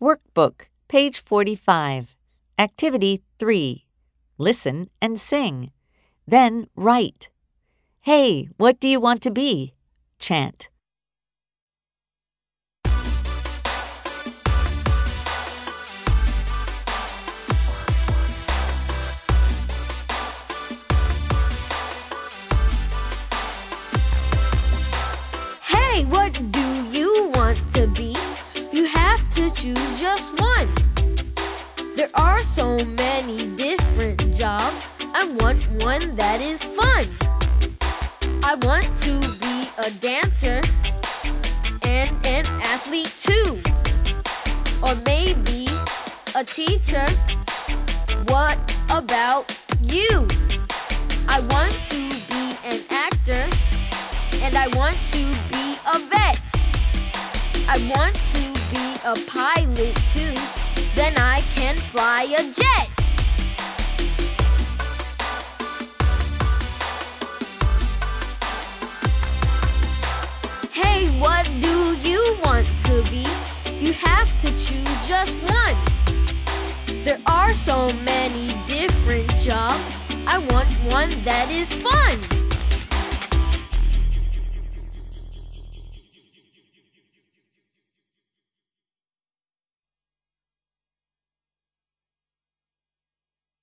Workbook, page 45. Activity 3. Listen and sing. Then write. Hey, what do you want to be? Chant. Hey, what do you want to be? You have to choose just one. There are so many different jobs. I want one that is fun. I want to be a dancer and an athlete too. Or maybe a teacher. What about you? I want to be an actor and I want to be a vet. I want to be a pilot too. Then I can fly a jet. Hey, what do you want to be? You have to choose just one. There are so many different jobs. I want one that is fun.